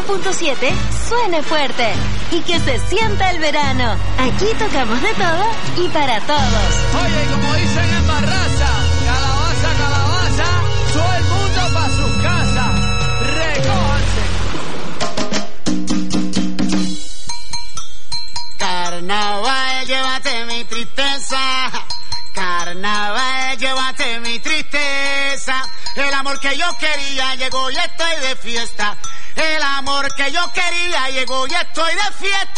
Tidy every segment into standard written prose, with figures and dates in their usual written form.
91.7 suene fuerte y que se sienta el verano. Aquí tocamos de todo y para todos. Oye, como dicen en Barraza, calabaza, calabaza, todo el mundo pa' sus casas. Recójanse. Carnaval, llévate mi tristeza. Carnaval, llévate mi tristeza. El amor que yo quería llegó y estoy de fiesta. El amor que yo quería llegó y estoy de fiesta.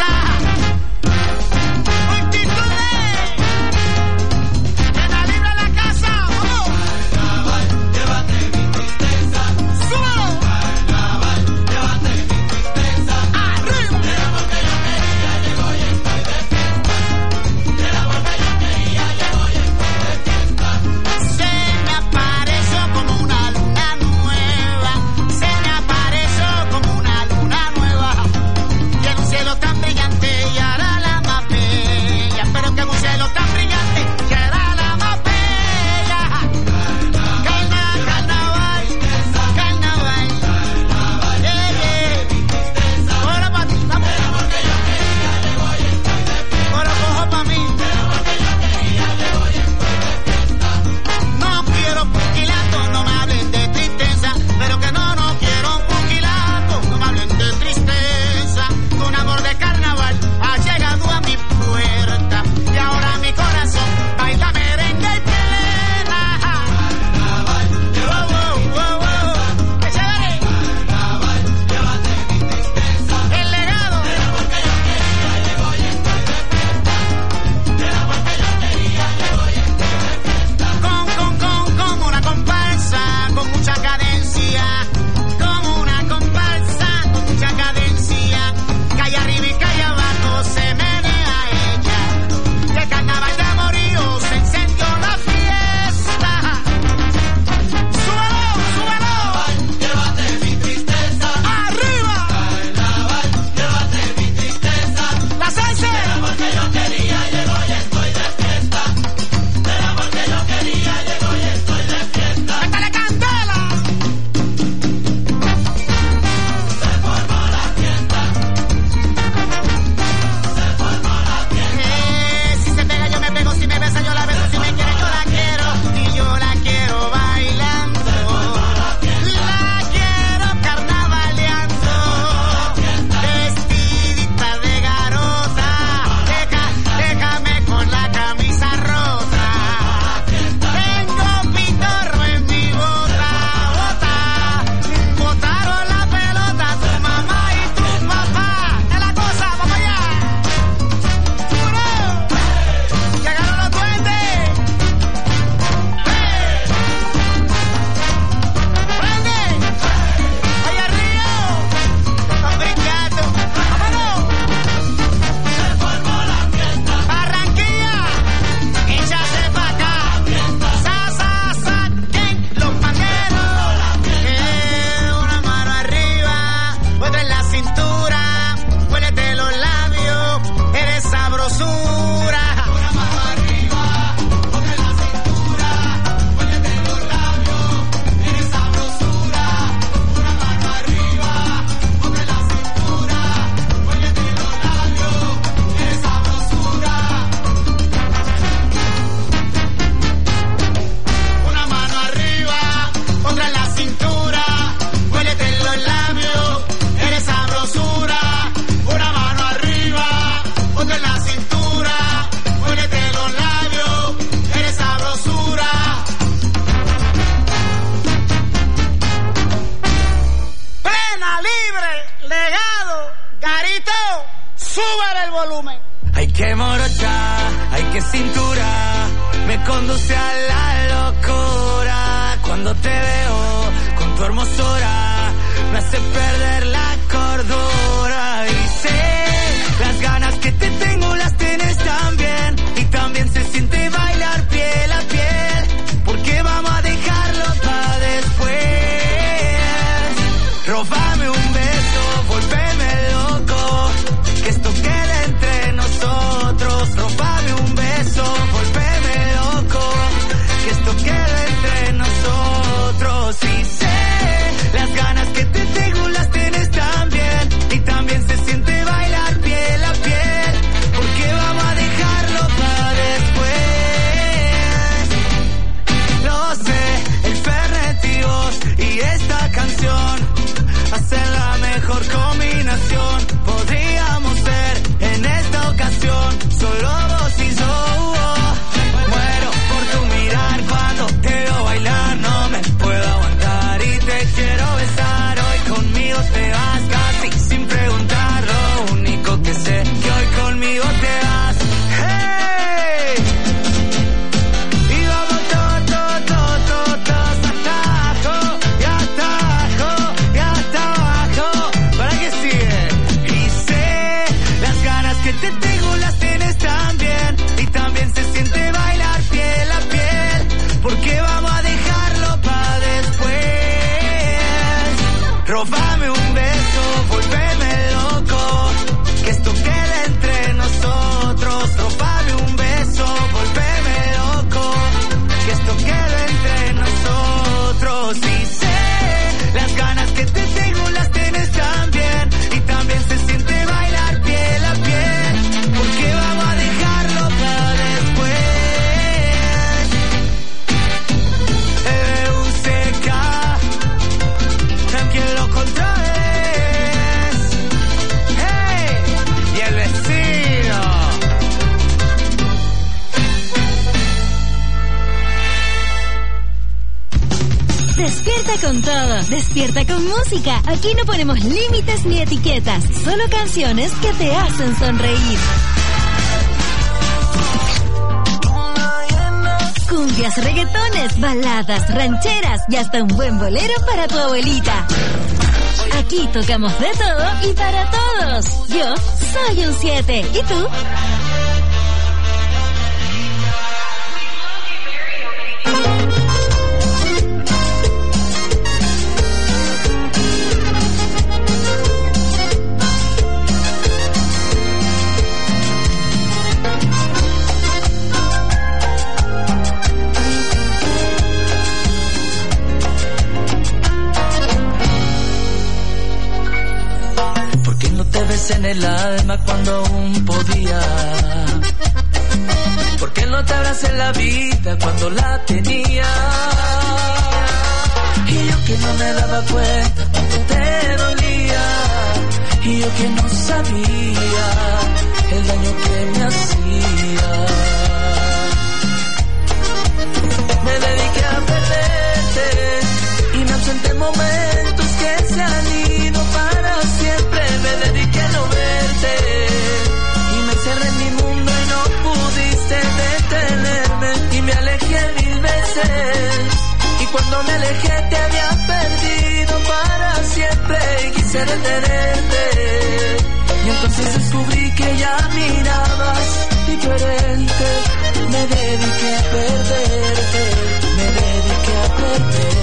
Nosotros, y sé las ganas que te tengo las tienes también. Róbame un beso, volveme loco, que esto quede entre nosotros. Róbame un beso, volveme loco, que esto quede entre nosotros. Y sé, las ganas que te tengo las tienes también, y también se siente bailar piel a piel, porque vamos a dejarlo para después. EBUCK, quien lo controles. Hey, y el vecino. Despierta con todo, despierta con música. Aquí no ponemos límites ni etiquetas, solo canciones que te hacen sonreír. Cumbias, reggaetones, baladas, rancheras y hasta un buen bolero para tu abuelita. Aquí tocamos de todo y para todos. Yo soy un 7. ¿Y tú? En el alma cuando aún podía. ¿Por qué no te abracé en la vida cuando la tenía? Y yo que no me daba cuenta cuando te dolía, y yo que no sabía el daño que me hacía. Me dediqué a perderte y me ausenté en momentos que se han ido para siempre. Me dediqué a no verte y me encerré en mi mundo y no pudiste detenerme, y me alejé 1000 veces, y cuando me alejé te había perdido para siempre y quise detenerte, y entonces descubrí que ya mirabas diferente. Me dediqué a perderte, me dediqué a perderte.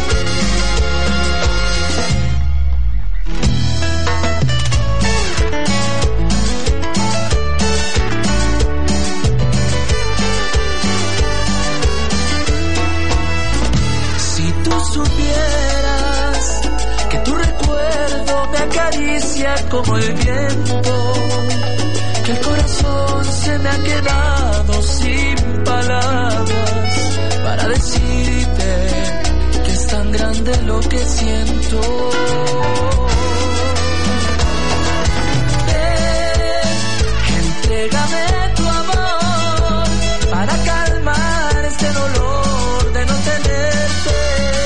Supieras que tu recuerdo me acaricia como el viento, que el corazón se me ha quedado sin palabras para decirte que es tan grande lo que siento. Entrégame tu amor para calmar este dolor de no tenerte,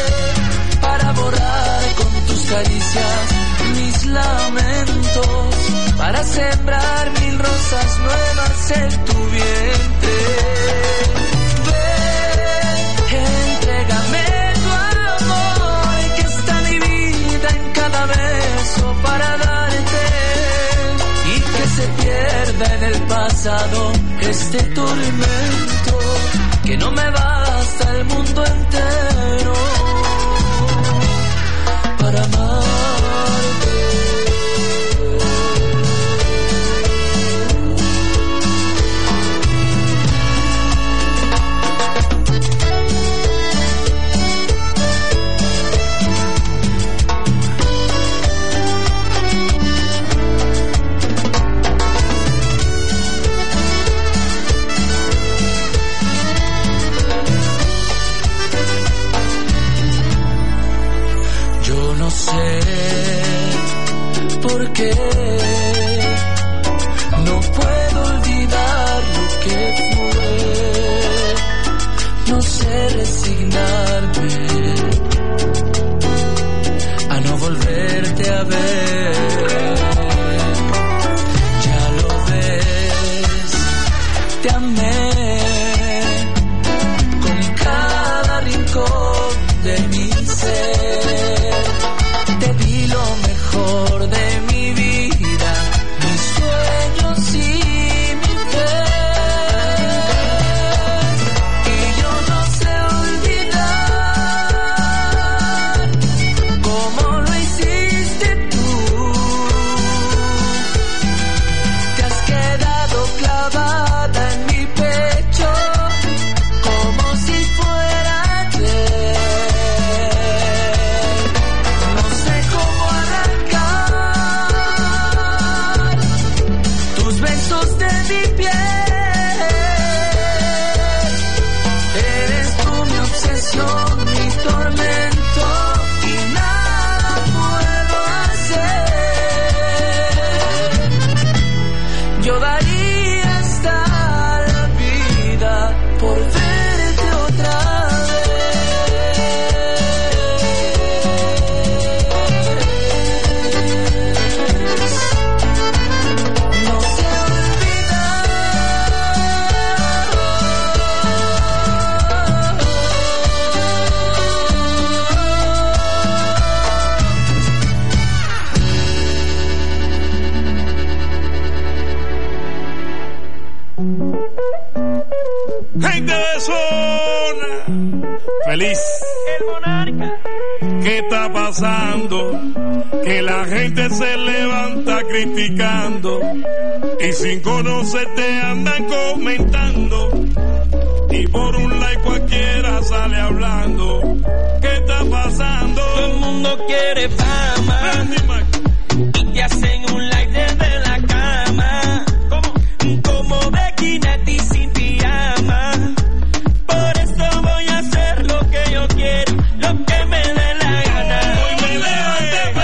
caricias mis lamentos, para sembrar 1000 rosas nuevas en tu vientre. Ven, entrégame tu amor, que está mi vida en cada beso para darte, y que se pierda en el pasado este tormento, que no me basta el mundo entero para amarte. Porque no puedo olvidar lo que fue, no sé resignarme a no volverte a ver. Ya lo ves, te amé con cada rincón de mi ser, te di lo mejor de mi vida, mis sueños y mi fe. Y yo no sé olvidar Gente de zona. Feliz. El monarca. ¿Qué está pasando? Que la gente se levanta criticando y sin conocerte andan comentando y por un like cualquiera sale hablando. ¿Qué está pasando? Todo el mundo quiere fama y te hacen un like desde la cama. Como Becky sin pijama. Por eso voy a hacer lo que yo quiero, lo que me dé la gana. Hoy me levanté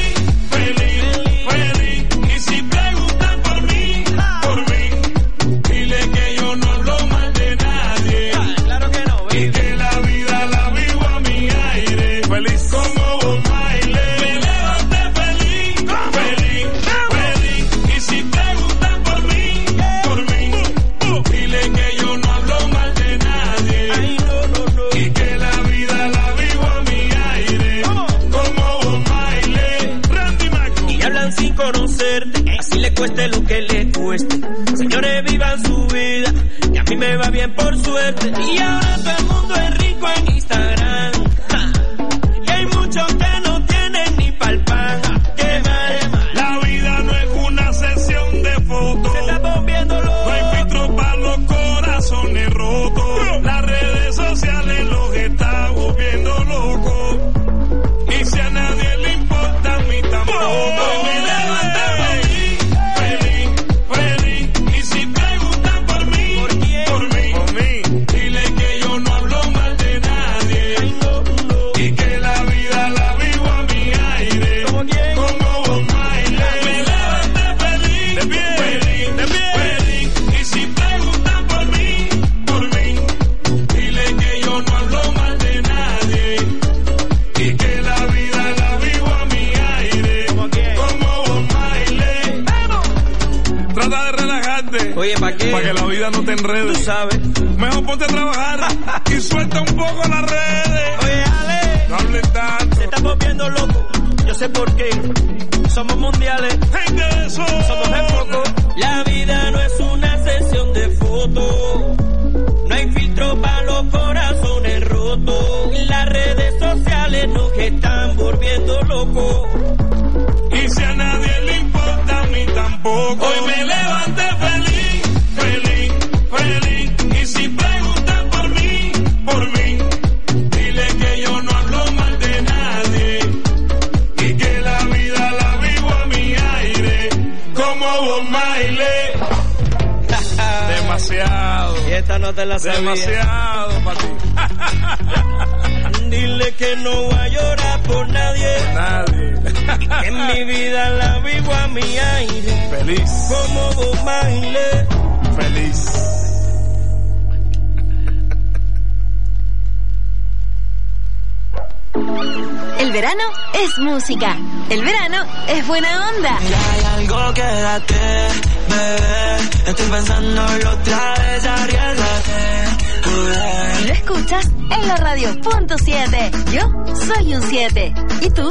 feliz. Y si preguntan por mí, dile que yo no hablo mal de nadie. Claro que no, baby. Y que la vida la vivo a mi aire. Feliz como un baile. Me levanté feliz. Y si preguntan por mí, dile que yo no hablo mal de nadie. Ay, no. Y que la vida la vivo a mi aire. Como un baile. Randy Maco. Y hablan sin conocerte, así le cueste lo que le cueste. Señores, vivan su vida, y a mí me va bien por suerte. Y ahora todo el mundo es rico en Instagram. Ja. Y hay muchos que no tienen ni pa'l pan. Qué mal. La vida no es una sesión de fotos. Se está volviendo loco. No hay filtro para los corazones rotos. Las redes sociales los están volviendo locos. Y si a nadie le importa, a mí tampoco. Me levanté feliz. Y si preguntan por mí, dile que yo no hablo mal de nadie. Y que la vida la vivo a mi aire. ¿Cómo quién? Como un baile. Me levanté feliz. Y si preguntan por mí, dile que yo no hablo mal de nadie. Y que la vida la vivo a mi aire. ¿Cómo quién? Como un baile. Trata de relajarte. Oye, ¿para qué? Para que la vida no te Tú enrede. sabes. Mejor ponte a trabajar y suelta un poco las redes. Oye, Ale, No hables tanto. se está volviendo loco. Yo sé por qué. Somos mundiales. Gente de zona. Somos de poco. La vida no es una sesión de fotos. No hay filtro para los corazones rotos. Las redes sociales nos están volviendo locos. Y si a nadie le importa, a mí tampoco. Hoy me levanté feliz. Y si preguntan por mí, dile que yo no hablo mal de nadie. Y que la vida la vivo a mi aire. Como Bob Marley. Demasiado. Y esta no te la sabía. Demasiado para ti. Dile que no voy a llorar por nadie. Nadie. Que en mi vida la vivo a mi aire. Feliz. Como Bob Marley. Feliz. El verano es música. El verano es buena onda. Ya hay algo, quédate, bebé. Estoy pensándolo otra vez, arriesgate. Y lo escuchas en la radio.7. Yo soy un 7. ¿Y tú?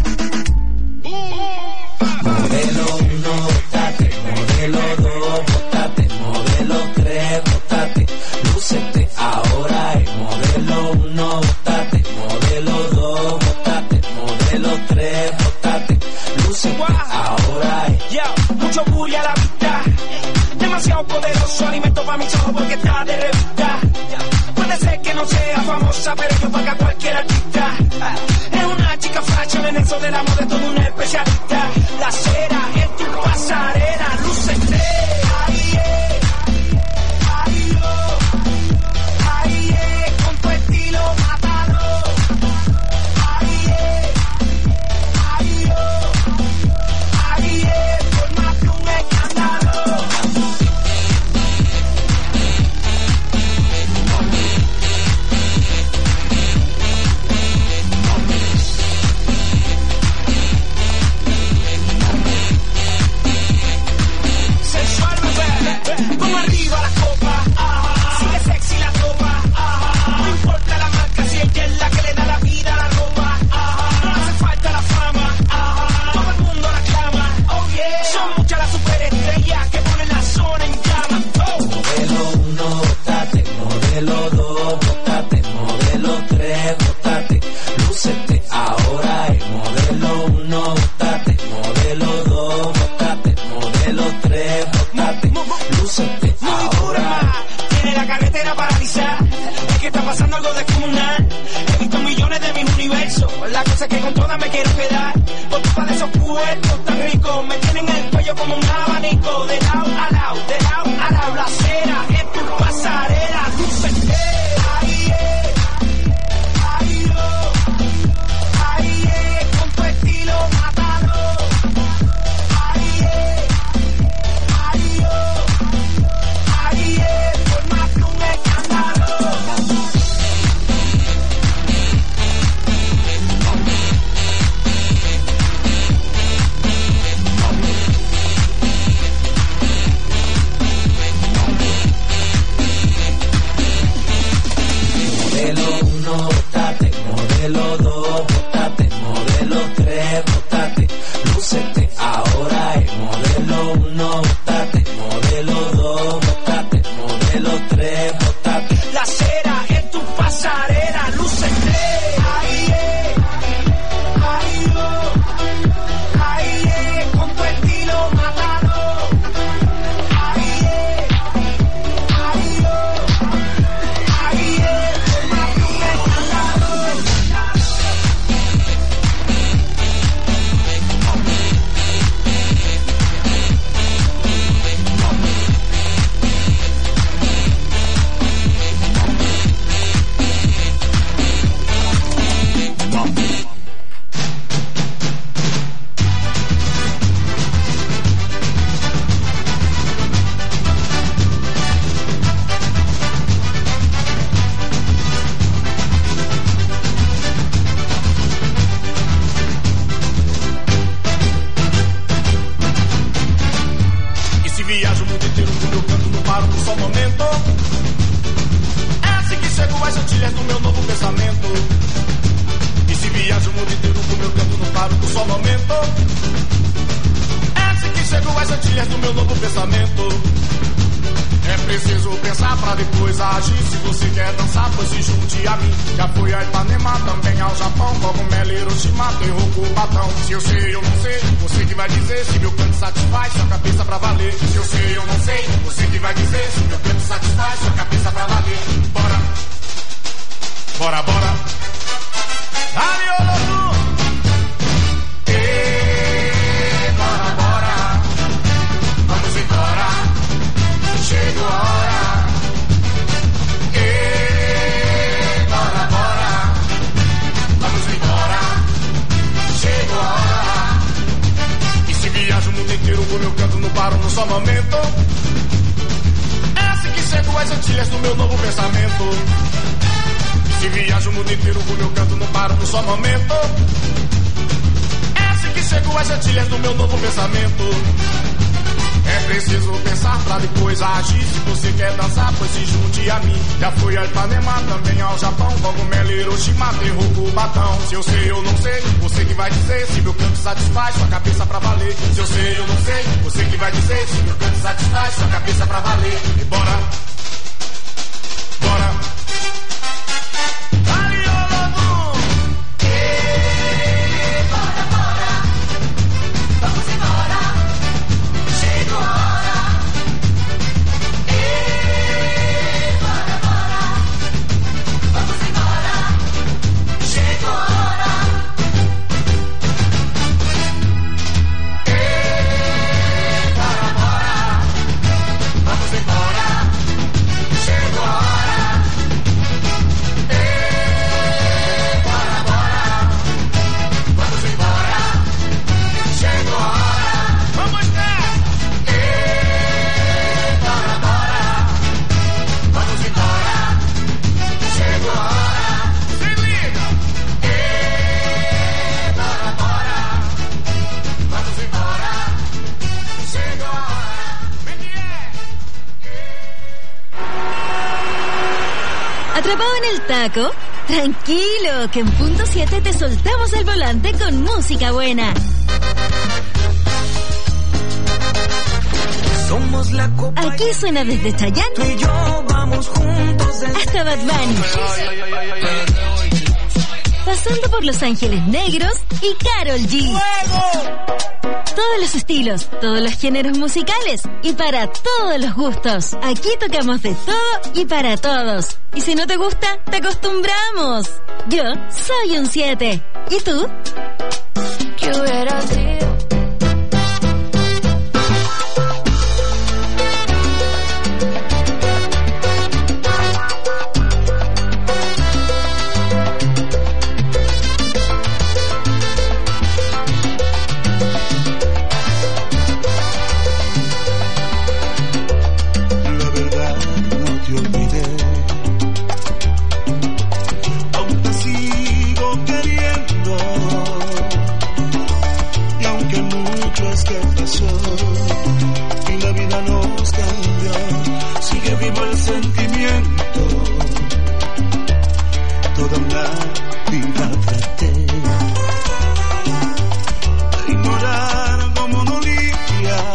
Modelo 1, bótate. Modelo 2, bótate. Modelo 3, bótate. Lúcete ahora es modelo 1, bótate. Modelo 2, bótate. Modelo 3, bótate. Lúcete ahora es. Ya, mucho bully a la vista. Demasiado poderoso, alimento para mis ojos porque está de revista. Puede ser que no sea famosa, pero yo paga cualquier artista. Es una chica fashion en eso del amor de todo un especialista. La cera en tu pasarela, lúcete. Con tu estilo mátalo. Formate un escándalo. pasando algo descomunal. He visto millones de mis universos. La cosa es que con todas me quiero quedar. Por culpa de esos cuerpos tan ricos. Me tienen el cuello como un abanico. De lado a lado, de lado a lado. La acera es tu pasarela. Luces, ahí es. Ahí yo. Ahí es. Con tu estilo, mátalo. Ahí es. Ahí yo. Ahí es. Por más que un escándalo. Modelo 1, bótate, modelo 2, bótate, modelo 3, bótate, lúcete, ahora es modelo 1, bótate, modelo 2, bótate, modelo 3, bótate. La acera es tu pasarela, lúcete. Ahí es, ahí yo, ahí es, con tu estilo mátalo. Ahí es, ahí yo, ahí es, por más que un escándalo. E se viajo o mundo inteiro com meu canto, não paro por só um momento. É assim que chego às antilhas do meu novo pensamento. E se viajo o mundo inteiro com meu canto, não paro por só um momento. É assim que chego às antilhas do meu novo pensamento. É preciso pensar pra depois agir. Se você quer dançar, pois se junte a mim. Já fui a Ipanema, também ao Japão. Cogumelo, Hiroshima, Terroco, Batão. Se eu sei, eu não sei, você que vai dizer. Se meu canto satisfaz, sua cabeça pra valer. Se eu sei, eu não sei, você que vai dizer. Se meu canto satisfaz, sua cabeça pra valer. Bora, bora, bora. Ali, ô louco! Bora, bora. Vamos embora. Chegou a hora. Bora, bora. Vamos embora. Chegou a hora. E se viajo o mundo inteiro com meu canto, não paro num só momento. É assim que chego às antilhas do meu novo pensamento. Se viajo o mundo inteiro com meu canto, não paro num só momento. É assim que chego às antilhas do meu novo pensamento. É preciso pensar pra depois agir. Se você quer dançar, pois se junte a mim. Já fui a Ipanema, também ao Japão. Cogumelo, Hiroshima, Terroco, Batão. Se eu sei, eu não sei, você que vai dizer. Se meu canto satisfaz, sua cabeça pra valer. Se eu sei, eu não sei, você que vai dizer. Se meu canto satisfaz, sua cabeça pra valer. E bora, bora. Ali, ô louco! Bora, bora. Vamos embora. Chegou a hora. Bora, bora. Vamos embora. Chegou a hora. Bora, bora. Vamos embora. Chegou a hora. Bora, bora. Vamos embora. Chegou a hora. Vamos lá. Bora, bora. Vamos embora. Chegou a hora. Se liga. Bora, bora. Vamos embora. Chegou a hora. Vem que ¿Atrapado en el taco? Tranquilo, que en punto 7 te soltamos el volante con música buena. Somos la copa. Aquí suena desde Tú Chayanne y yo vamos juntos desde hasta Bad Bunny, pasando por Los Ángeles Negros y Karol G. todos los estilos, todos los géneros musicales y para todos los gustos. Aquí tocamos de todo y para todos. Y si no te gusta, te acostumbramos. Yo soy un 7. ¿Y tú? ¿Qué hubiera sido? Y la vida nos cambió, sigue vivo el sentimiento. Toda una vida traté de ignorar como dolías,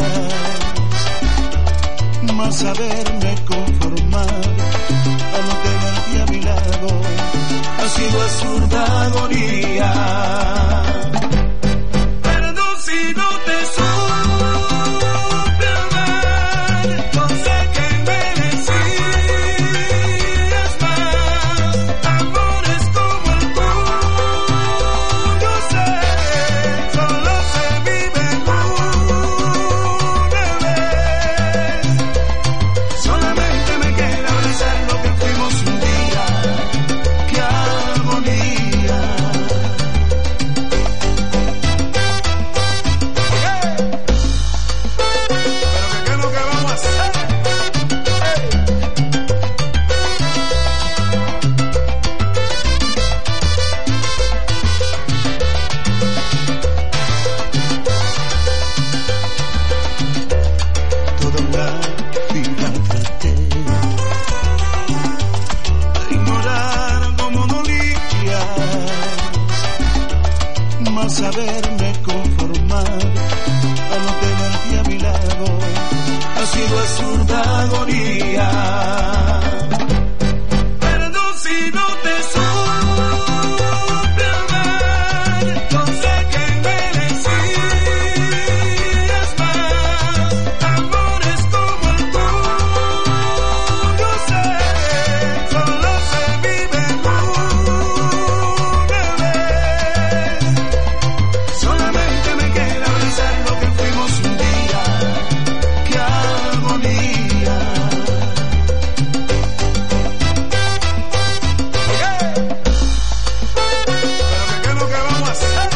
más saberme conformar a no tenerte a mi lado ha sido absurda agonía. Saberme conformar a no tenerte a mi lado ha sido absurda agonía. Perdón si no te supe amar, no sé que merecías más. Amores como el tuyo sé, solo se vive una vez. Solamente me queda abrazar lo que fuimos un día. ¡Qué agonía! ¿Pero qué es lo que vamos a hacer?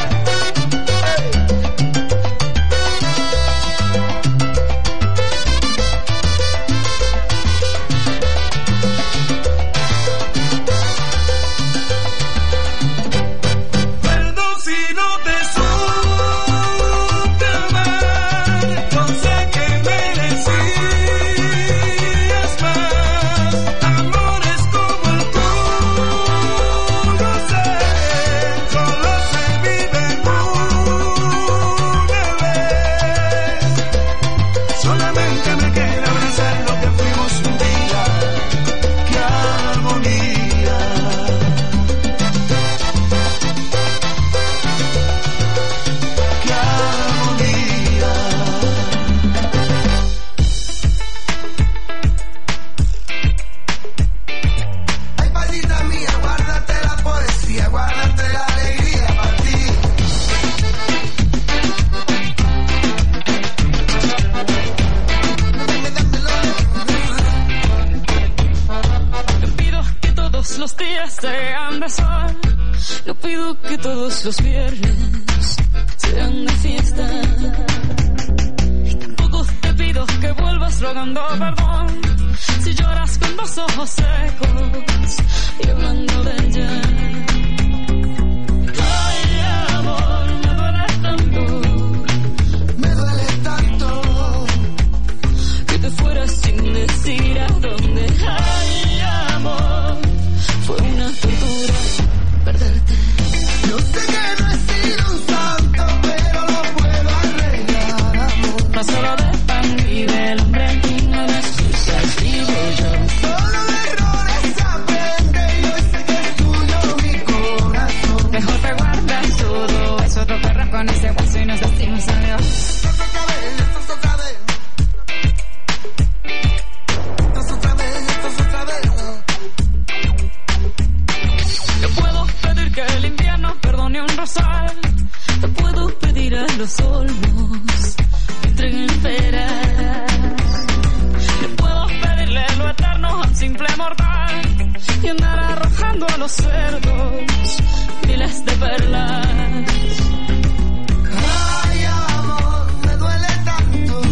Perdón si no te supe amar, no sé que merecías más. Amores como el tuyo sé, solo se vive una vez. Solamente me queda abrazar lo que fuimos un día. ¡Qué agonía! ¡Qué agonía! Ay, palita mía, guárdate la poesía, guárdate la alegría para ti. No pido que todos los días sean de sol, no pido que todos los viernes sean de fiesta. Y tampoco te pido que vuelvas rogando perdón si lloras con los ojos secos y hablando de ella. Ay, amor, me duele tanto, Me duele tanto. que te fueras sin decir a dónde. Ay, amor, fue una tortura perderte. Yo sé que no he sido un santo, pero lo puedo arreglar, amor. No solo de pan y del hombre, una de sus vivo yo. Solo de errores dando a los cerdos miles de perlas. Ay, amor, me duele tanto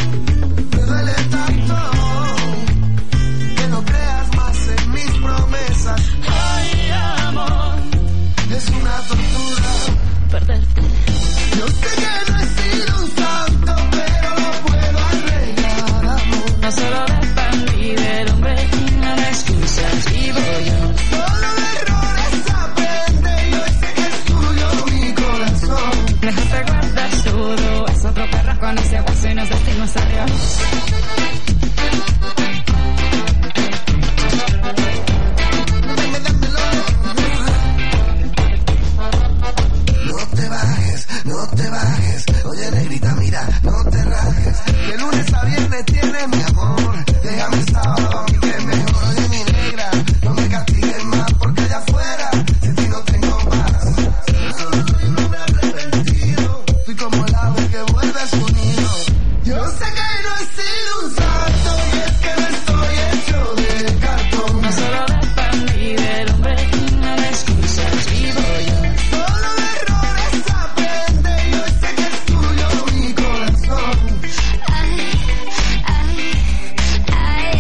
que no creas más en mis promesas. Ay, amor, es una tortura perderte. Yo sé que no he sido un santo, pero lo puedo arreglar, amor. No solo dependí del hombre y no me excusas, vivo yo. Solo de errores aprende y hoy sé que es tuyo mi corazón. Mejor te guardas todo, es otro perro con ese hueso y nos vestimos adiós. No te bajes, oye negrita, mira, no te rajes. De lunes a viernes tienes mi amor, déjame sábado a mí que mejor. Oye mi negra, no me castigues más porque allá afuera sin ti no tengo más. Solo soy un hombre arrepentido, fui como el ave que vuelve a su nido. Yo sé que no he sido un santo y es que no estoy hecho de cartón. No solo dependí del hombre y no me excusas, vivo yo. Solo de errores aprende y hoy sé que es tuyo mi corazón. Ay, ay, ay,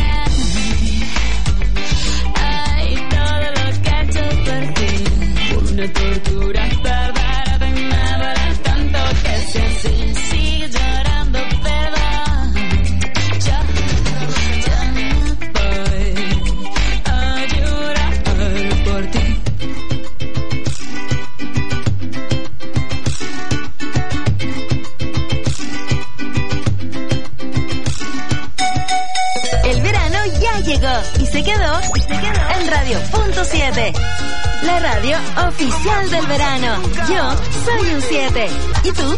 ay, ay, todo lo que he hecho por ti. Una tortura perder de nada tanto que si así Sigue llorando, perdón. ya me voy a llorar por ti. El verano ya llegó y se quedó en Radio.7. La radio oficial del verano. Yo soy un 7. ¿Y tú?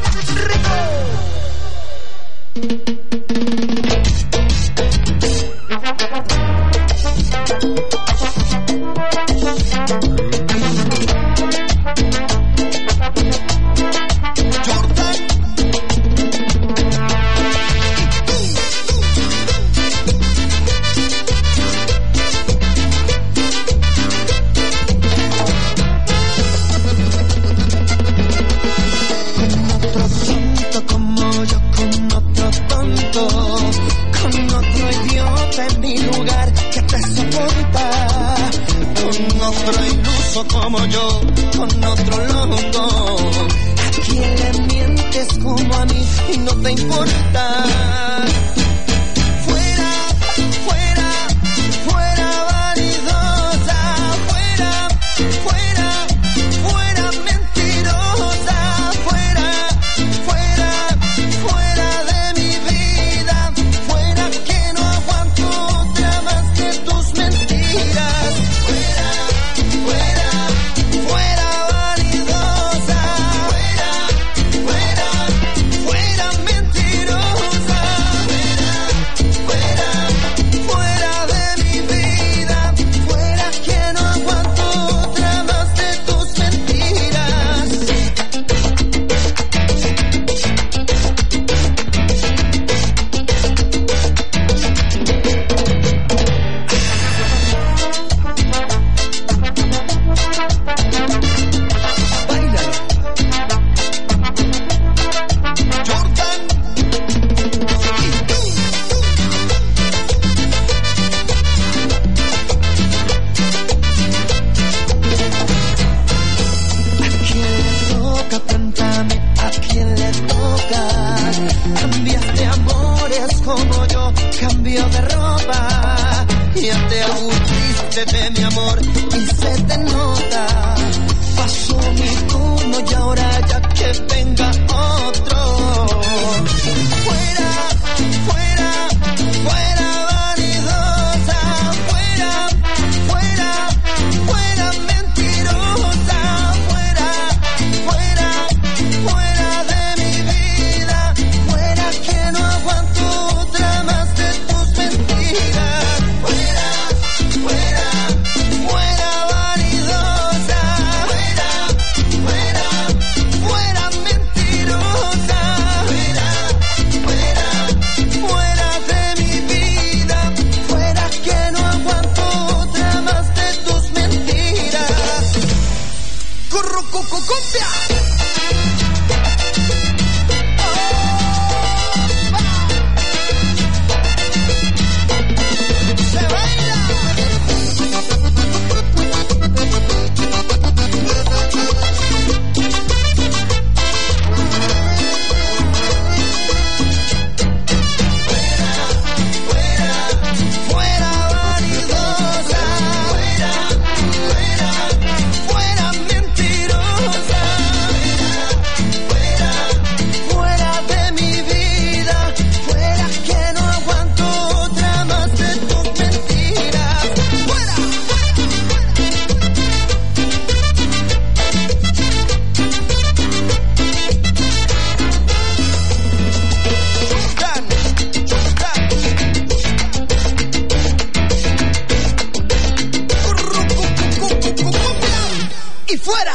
Como yo, con otro tonto, con otro idiota en mi lugar que te soporta, con otro iluso como yo, con otro loco, a quien le mientes como a mí y no te importa. Fuera, fuera, fuera vanidosa, fuera, fuera, fuera mentirosa, fuera, fuera, fuera de mi vida, fuera que no aguanto otra más de tus mentiras. Fuera, fuera, fuera vanidosa, fuera, fuera, fuera mentirosa, fuera, fuera de mi vida, fuera que no aguanto otra más de tus mentiras. Báilalo. Jordan. ¿A quién le toca? Cuéntame, ¿a quién le toca? Cambias de amores como yo cambio de ropa. Ya te aburriste de mi amor y se te nota. Pasó mi turno y ahora ya que venga otro. Fuera, fuera, fuera vanidosa, fuera, fuera, fuera mentirosa, fuera, fuera, fuera de mi vida, fuera que no aguanto otra más de tus mentiras. Fuera, fuera, fuera vanidosa, fuera, fuera, fuera mentirosa, fuera, fuera, fuera fuera.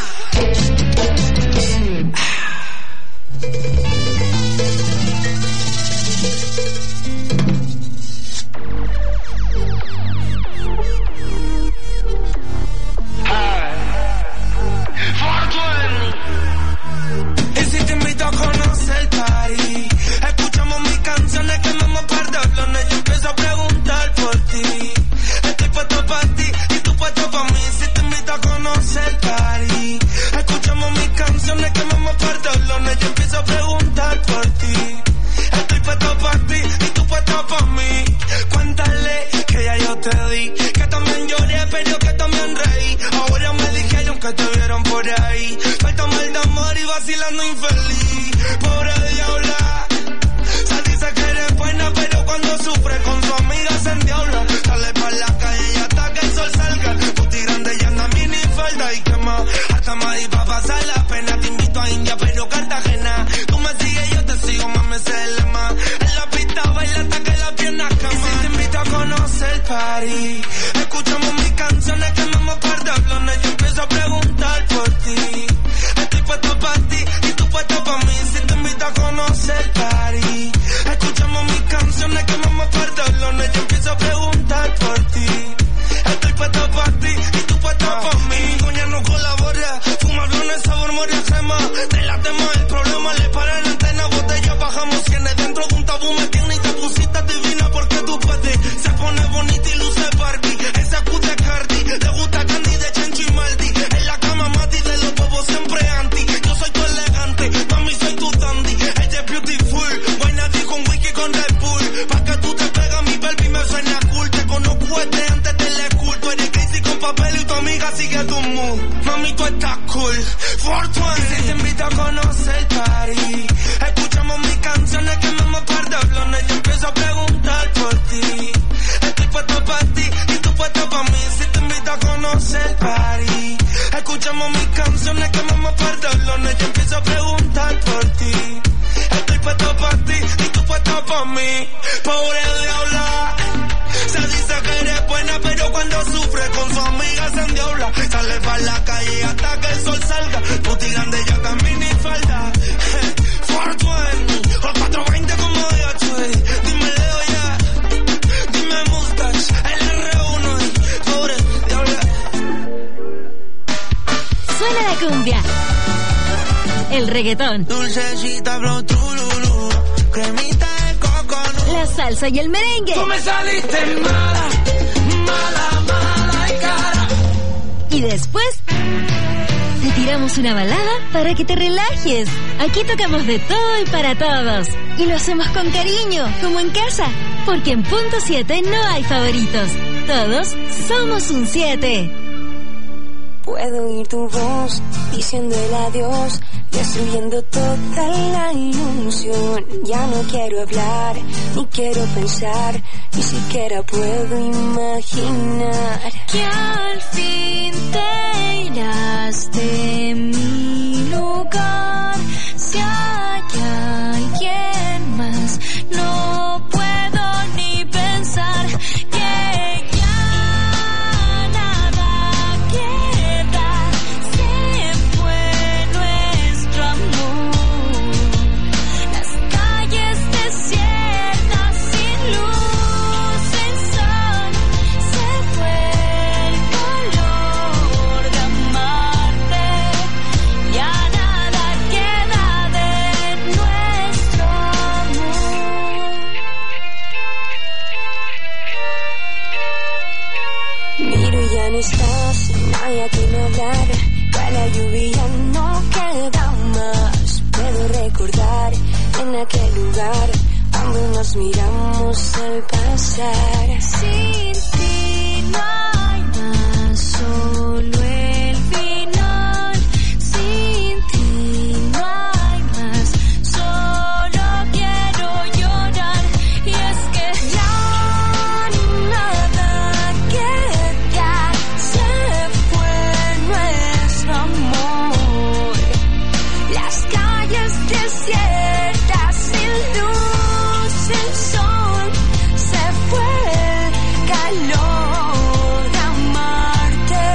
Y si te invito a conocer el party, escuchamos mis canciones que no me pierdo el lunes. Yo empiezo a preguntar por ti. Estoy puesto para ti y tú puesto para mí. Si te invito a conocer el party, escuchamos mis canciones que no me pierdo el lunes. Yo empiezo a preguntar por ti. Estoy puesto para ti y tú puesto para mí. Cuéntale que ya yo te di, que también lloré pero que también reí. Ahora me dijeron que te vieron por ahí. Falta mal de amor y vacilando infeliz. Pobre diabla, se dice que eres buena pero cuando sufre con su amiga se endiabla. Sale pa' la calle y hasta que el sol salga. Puti grande y anda mini falda y quema. Hasta más y pa' pasar la pena. Te invito a India pero Cartagena. Tú me sigues, yo te sigo, mami, ese es el lema. En la pista baila hasta que las piernas queman. Y si te invito a conocer el party, escuchamos mis canciones que no me pierdo el lunes. Yo empiezo a preguntar por ti. Estoy puesto para ti y tú puesto para mí. Si te invito a conocer el party, escuchamos mis canciones que no me pierdo el lunes. Yo empiezo a preguntar por ti. Estoy puesto para ti y tú puesto para mí. Mi coña no colabora, fuma aviones, sabor moria crema. De la tema el problema, le para la antena, botella, bajamos cienes. Dentro de un tabú me tiene y te pusiste divina porque tú puedes. Se pone bonita y luce Barbie. Esa Q de Cardi, le gusta Candy de Chencho y Maldi. En la cama Mati de los bobos siempre anti. Yo soy tu elegante, mami soy tu dandy. Ella es beautiful, vaina di con whisky con Red Bull. Pa' que tú te pegas mi baby me suena cool. Te conozco desde antes del school. Tú eres crazy con papel y tu amiga sigue tu mood. Mami tú estás cool, 420. Y si te invito a conocer el party, escuchamos mis canciones que no me pierdo el lunes. Yo empiezo a preguntar por ti. Estoy puesto para ti y tú puesto para mí. Si te invito a conocer el party, escuchamos mis canciones que no me pierdo el lunes. Yo empiezo a preguntar por ti. Estoy puesto para ti y tú puesto para mí. Pobre diabla, se dice que eres buena pero cuando sufre con su amiga se endiabla. Sale pa' la calle hasta que el sol salga. Puti grande ya también ni falda. 420 o 420 como DH. Dime Leo ya, dime Mustache, el R1. Pobre diabla. Suena la cumbia, el reggaetón, Dulcecita flow trululú, cremita de coco. la salsa y el merengue. Tú me saliste mala, mala, mala y cara. Y después te tiramos una balada para que te relajes. Aquí tocamos de todo y para todos. Y lo hacemos con cariño, como en casa. Porque en punto 7 no hay favoritos. Todos somos un 7. Puedo oír tu voz diciendo el adiós, destruyendo toda la ilusión. Ya no quiero hablar, ni quiero pensar, ni siquiera puedo imaginar que al fin te irás de mi lugar. Si hay alguien más, no puedo ni pensar que ya nada queda. Se fue nuestro amor, las calles desiertas sin luz, sin sol. Se fue el color de amarte. Ya nada queda de nuestro amor. Miro y ya no estás, nadie a quien hablar. Ya la lluvia no queda más. Puedo recordar en aquel lugar cuando nos miramos al pasar. Sin ti no hay más, solo el final. Sin ti no hay más, solo quiero llorar. Y es que ya nada queda. Se fue nuestro amor, las calles desiertas sin luz, sin sol. Se fue el calor de amarte.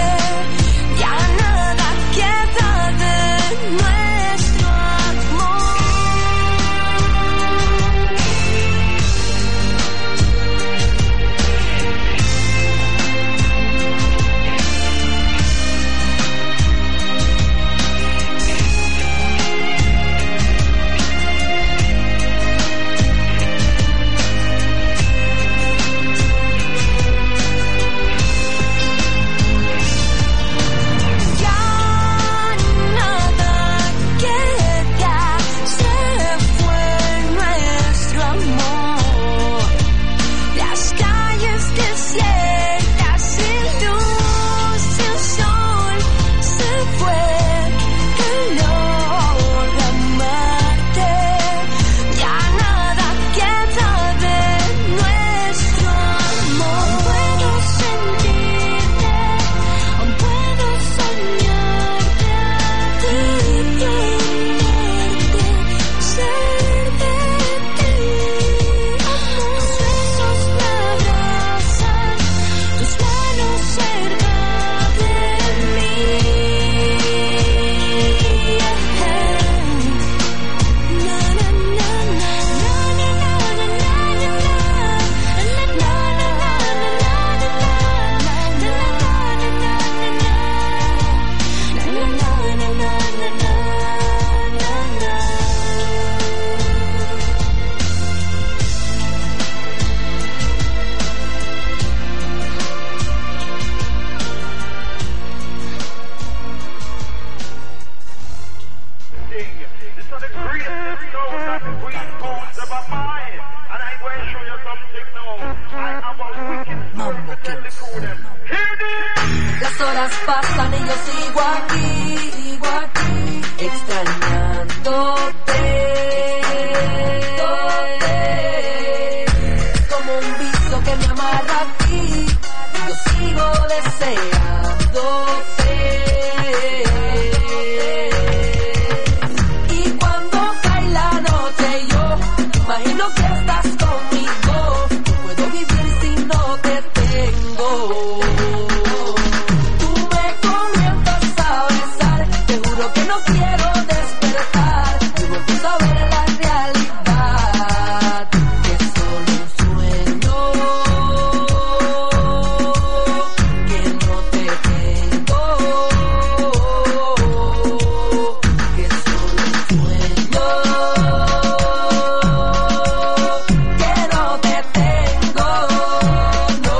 horas pasan y yo sigo aquí, extrañándote. Como un vicio que me amarra a ti, yo sigo deseándote. Y cuando cae la noche yo imagino que estás conmigo. No puedo vivir si no te tengo. Tú me comienzas a besar, te juro que no quiero despertar. Luego empiezo a ver la realidad, que es solo un sueño, que no te tengo, que es solo un sueño, que no te tengo, no.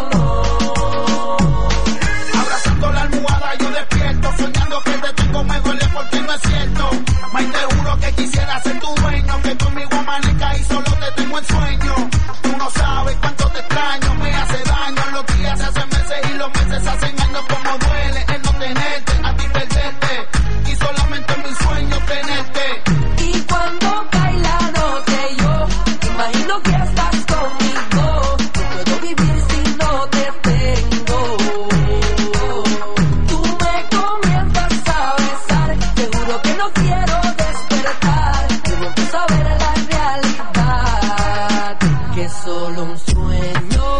Abrazando la almohada yo despierto, soñando que te tengo me duele porque no es cierto. May, te juro que quisiera ser tu dueño, que conmigo amanezca y solo te tengo en sueño. Tú no sabes cuánto te extraño, me hace daño. Los días se hacen meses y los meses se hacen años. Como duele el no tenerte, a ti perderte, y solamente en mis sueños tenerte. Y cuando cae la noche yo imagino que estás conmigo. No puedo vivir si no te tengo. Tú me comienzas a besar, te juro que no quiero despertar. Luego empiezo a ver la realidad, que es solo un sueño,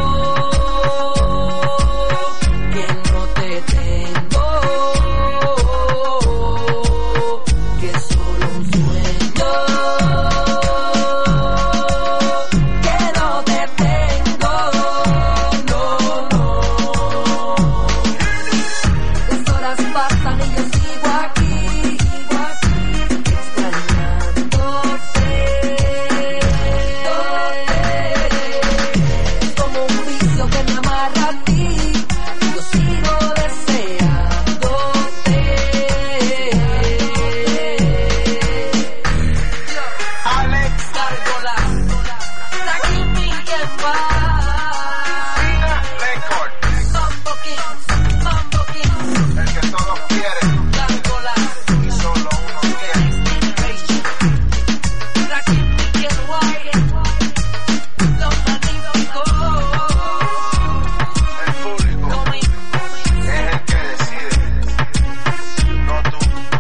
que no te tengo, que es solo un sueño, que no te tengo, no. Las horas pasan y yo sigo aquí, extrañándote. Como un vicio que me amarra a ti, yo sigo deseándote. Alex Gárgola, Rakim Miguel Record, Mambo Kings, el que todos quieren Gárgola, y solo uno quiere. Rakim Miguel los magníficos. El público es el que decide, no tú.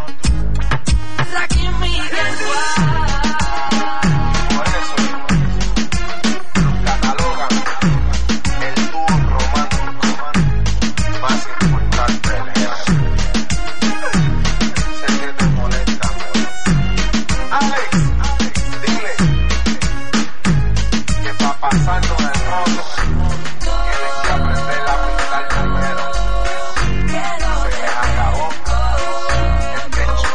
Rakim Miguel Por eso los catalogan el dúo romántico más importante del género. Sé que te molesta, amor. Alex, dile que pa' pasarnos el roto tienes que aprender a pintar primero. Se les acabó el techo.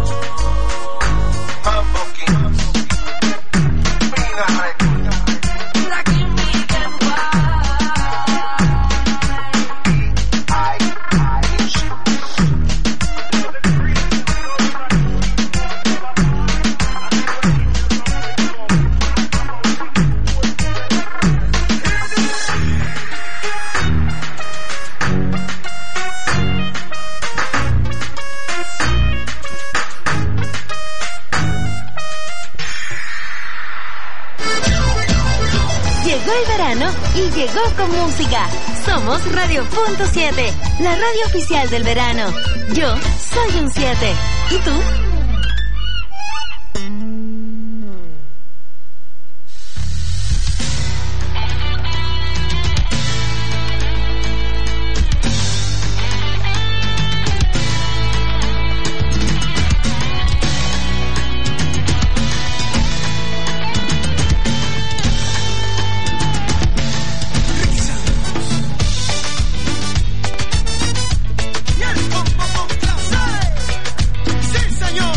Mambo Kings, Pina Record, Rakim Miguel Llegó el verano y llegó con música. Somos Radio.7, la radio oficial del verano. Yo soy un 7. ¿Y tú? Sí, señor.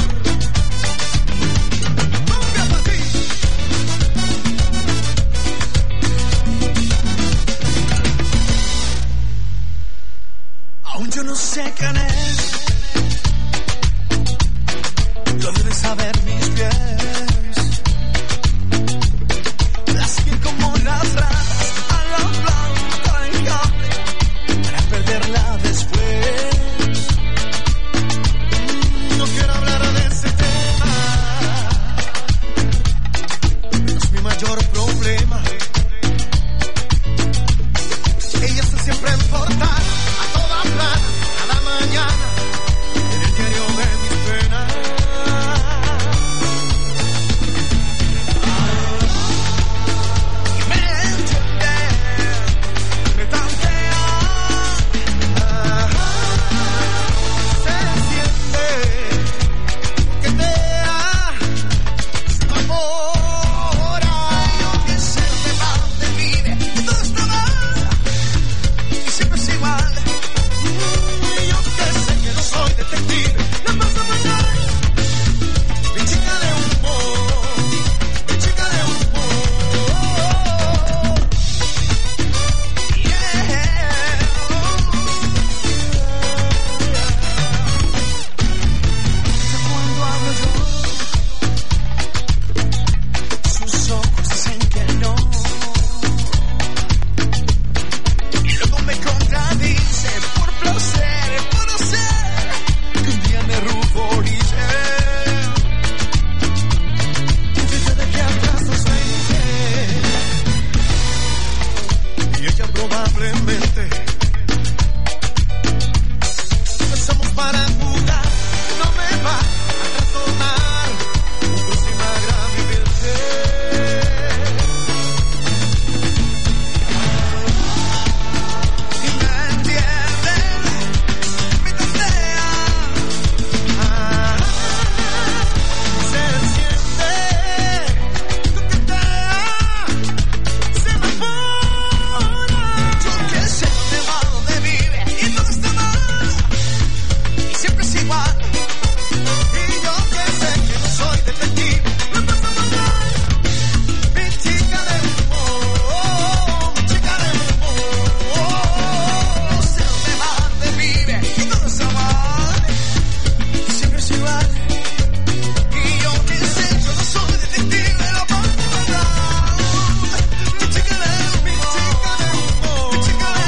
verla después. No quiero hablar de ese tema, no es mi mayor problema. Ella está siempre en portada, a toda plana, cada mañana, en el diario de mis penas. Y me entiende, me tantea, se enciende, coquetea, se enamora. Yo que sé de dónde vive, y todo está mal, y siempre es igual. Yo que sé que no soy detective, la paso muy mal. Mi chica de humor, mi chica de humor. Cuando hablo yo, sus ojos dicen que no. Y luego me contradice por placer, puedo ser que un día me ruborice. Desde de que atrás nos veinte, y ella probablemente empezamos para jugar. No me va a razonar un próximo agraviarte. Y me entiende, me tantea, se enciende, coquetea, se enamora. Yo que sé de dónde vive y todo está mal, y siempre es igual. Y yo que sé que no soy detective, me pasa muy mal. Mi chica de humor, mi chica de humor. No sé dónde vive y todo está mal, y siempre es igual. Y yo que sé, yo no soy detective, lo paso muy mal. Mi chica de humor, mi chica de humor, mi chica de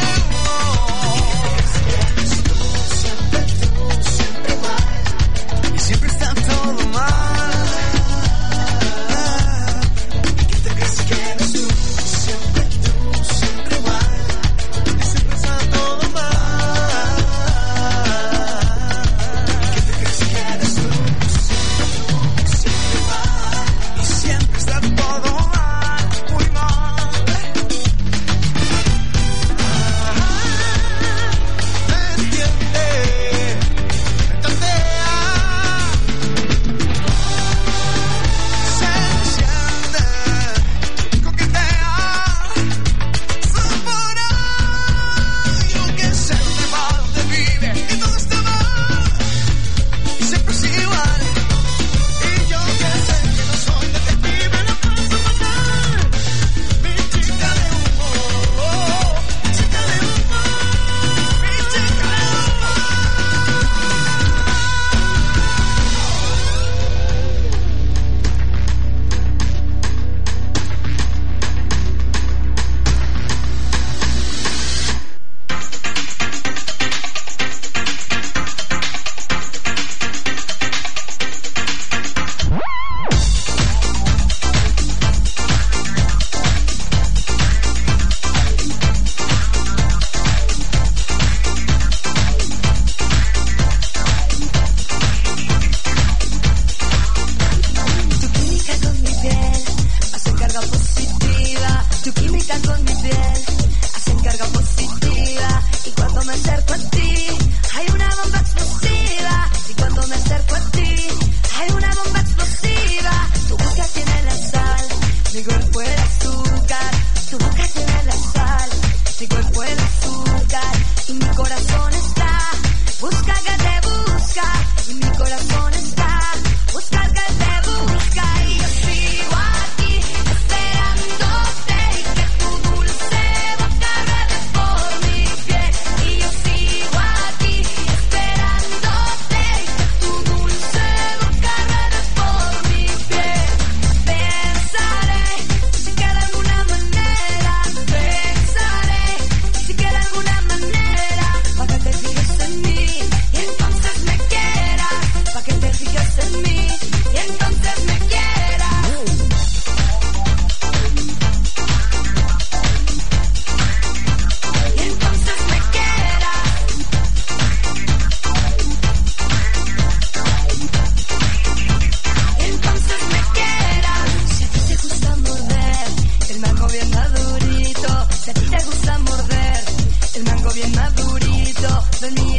humor. Siempre igual, y siempre está todo mal.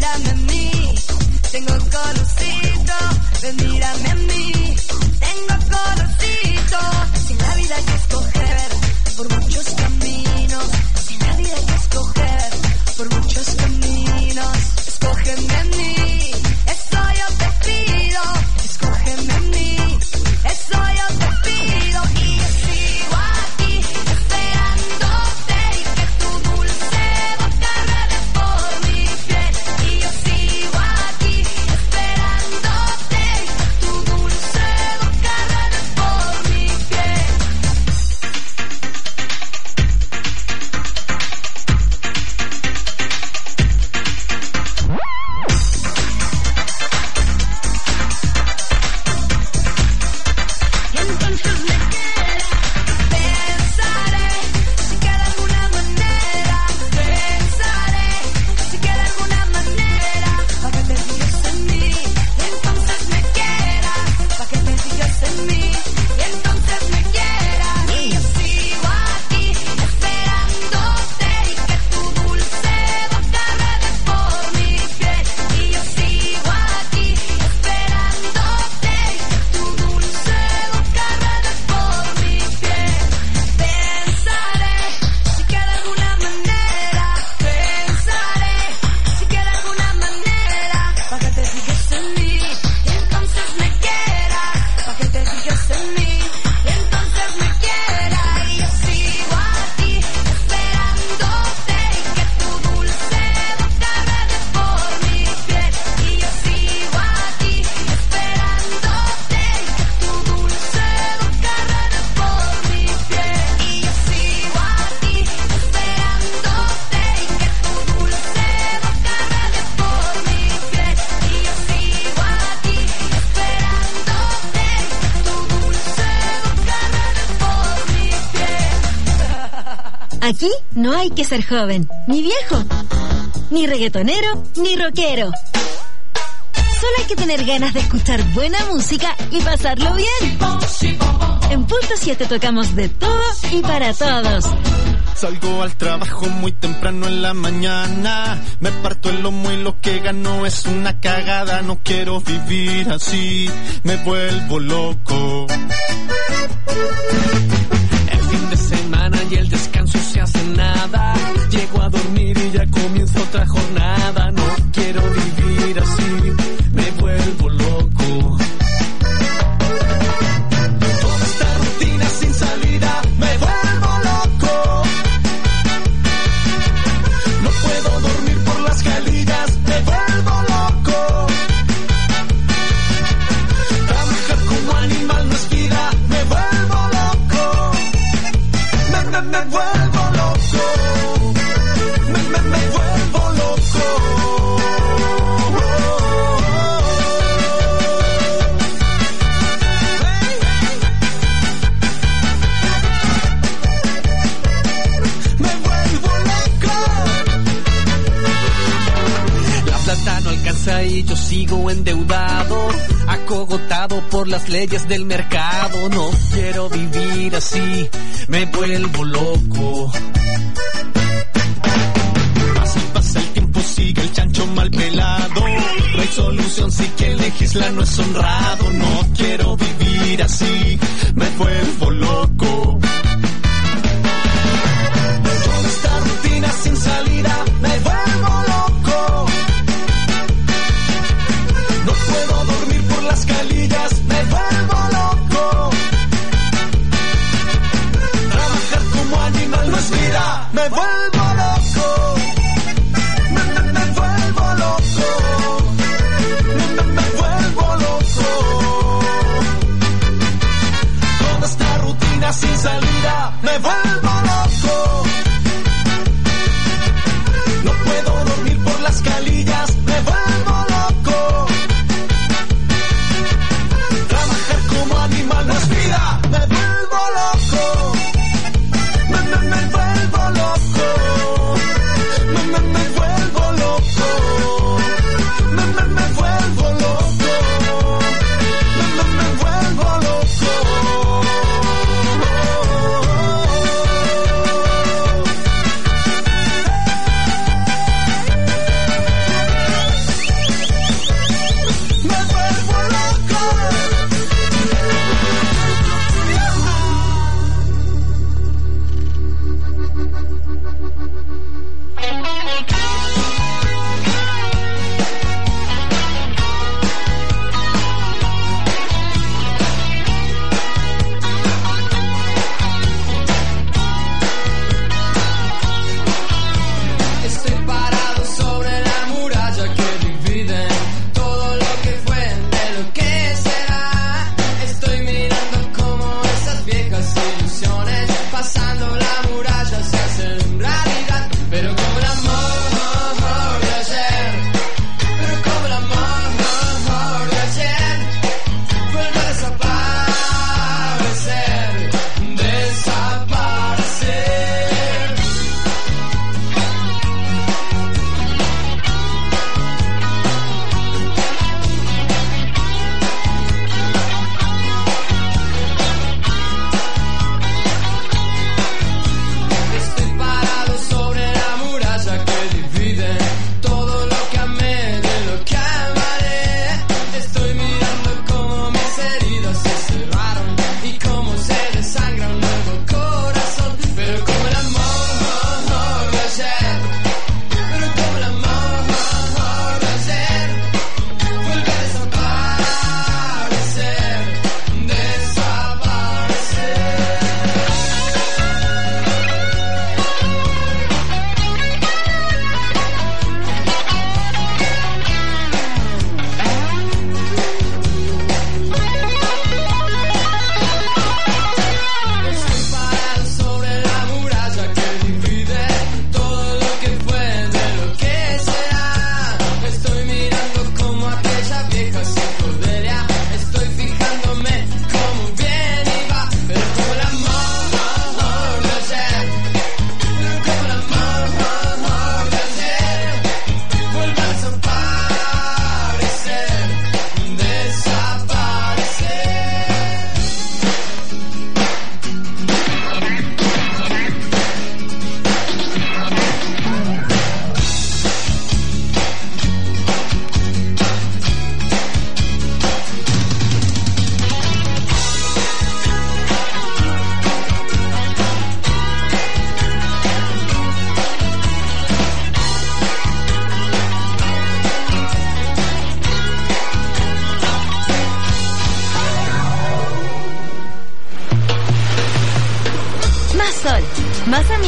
mírame a mí. Tengo colorcito, ven mírame a mí. Tengo colorcito. Si en la vida hay que escoger por muchos caminos, si en la vida hay que escoger por muchos caminos, escógeme a mí, eso yo te pido. Escógeme a mí, eso yo te pido. Y yo sigo aquí esperándote y que tu dulce boca ruede por mi piel. Y yo sigo aquí esperándote y que tu dulce boca ruede por mi piel. Y entonces me queda, pensaré si queda alguna manera, pensaré si queda alguna manera para que te fijes en mí. Y entonces me queda para que te fijes en mí. Y entonces me queda. Y yo sigo aquí esperándote y que tu dulce boca ruede por mi piel. Y yo sigo aquí esperándote y que tu dulce boca ruede por mi piel. Pensaré si queda alguna manera, pensaré si queda alguna manera para que te fijes en mí. Y entonces me queda para que te fijes en mí. Y entonces me queda. Y yo sigo aquí esperándote y que tu dulce boca ruede por mi piel. Y yo sigo aquí esperándote y que tu dulce boca ruede por mi piel. Y yo sigo aquí esperándote y que tu dulce boca ruede por mi piel. Y yo sigo aquí esperándote y que tu dulce boca ruede por mi piel. Aquí no hay que ser joven, ni viejo, ni reggaetonero, ni rockero. Solo hay que tener ganas de escuchar buena música y pasarlo bien. En Punto 7 tocamos de todo y para todos. Salgo al trabajo muy temprano en la mañana, me parto el lomo y lo que gano es una cagada. No quiero vivir así, me vuelvo loco. El fin de semana y el descanso se hace nada. Llego a dormir y ya comienza otra jornada. No quiero vivir así, me vuelvo loco. Toda esta rutina sin salida, me vuelvo loco. No puedo dormir por las calillas, me vuelvo loco. Trabajar como animal no es vida, me vuelvo loco. Me vuelvo loco. Me vuelvo loco. Me vuelvo loco. La plata no alcanza y yo sigo endeudado, acogotado por las leyes del mercado. No quiero vivir así, me vuelvo loco. Pasa el tiempo, sigue el chancho mal pelado. No hay solución si quien legisla no es honrado. No quiero vivir así, me vuelvo loco. Toda esta rutina sin salida, me vuelvo loco. No puedo dormir por las calillas, me vuelvo loco. Trabajar como animal no es vida, me vuelvo loco. Me vuelvo loco. Me vuelvo loco. Toda esta rutina sin salida, me vuelvo loco. No puedo dormir por las calillas, me vuelvo loco. Trabajar como animal no es vida, me vuelvo loco. Me vuelvo loco.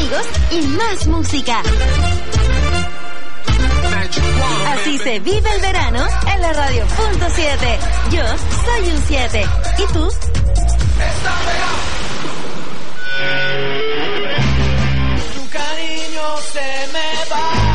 amigos y más música. Así se vive el verano en la Radio.7. Yo soy un 7. ¿Y tú? Tu cariño se me va.